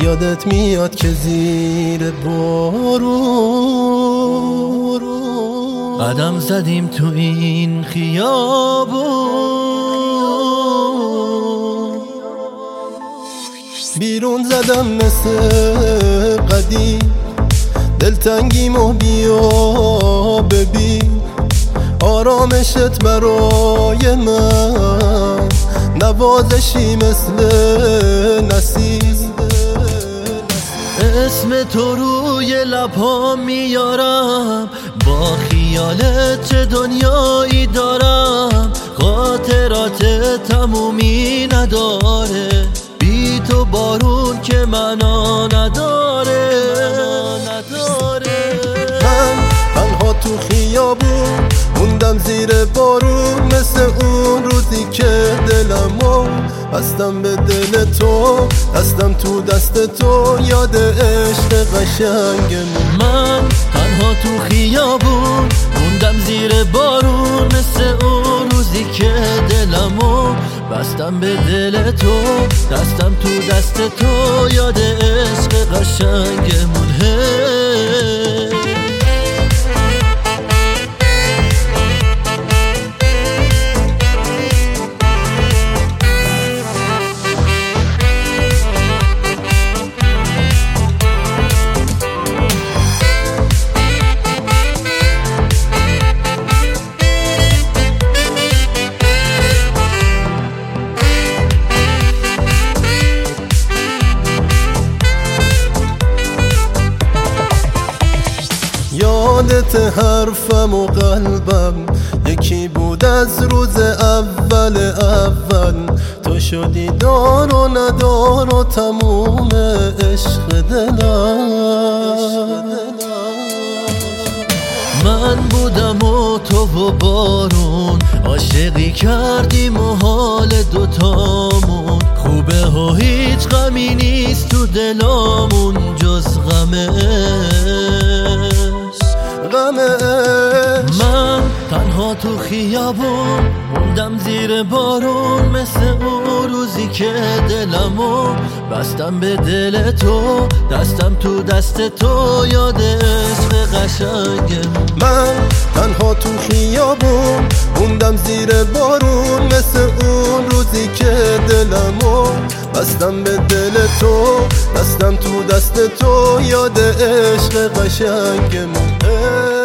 یادت میاد که زیر بارون قدم زدیم تو این خیابون، بیرون زدم مثل قدیم دلتنگیمو بیا ببین، آرامشت برای من نوازشی مثل نسیم. اسم تو روی لبام میارم، با خیالت چه دنیایی دارم، خاطرات تمومی نداره، بی تو بارون که معنا نداره. من تنها تو خیابون موندم زیر بارون، مثل اون روزی که دلمو بستم به دل تو، دستم تو دست تو، یاد عشق قشنگمون. من تنها تو خیابون موندم زیر بارون، مثل اون روزی که دلمو بستم به دل تو، دستم تو دست تو، یاد عشق قشنگمون. یادت حرفم و قلبم یکی بود از روز اول، تو شدی دار و ندار و تموم عشق دلم. من بودم و تو و بارون، عاشقی کردیم و حال دوتامون خوبه و هیچ غمی نیست تو دلامون جز من تنها تو خیابون موندم زیر بارون، مثل اون روزی که دلمو بستم به دل تو، دستم تو دست تو، یاد عشق قشنگمون. من تنها تو خیابون موندم زیر بارون، مثل اون روزی که دلمو بستم به دل تو، دستم تو دست تو، یاد عشق قشنگمون.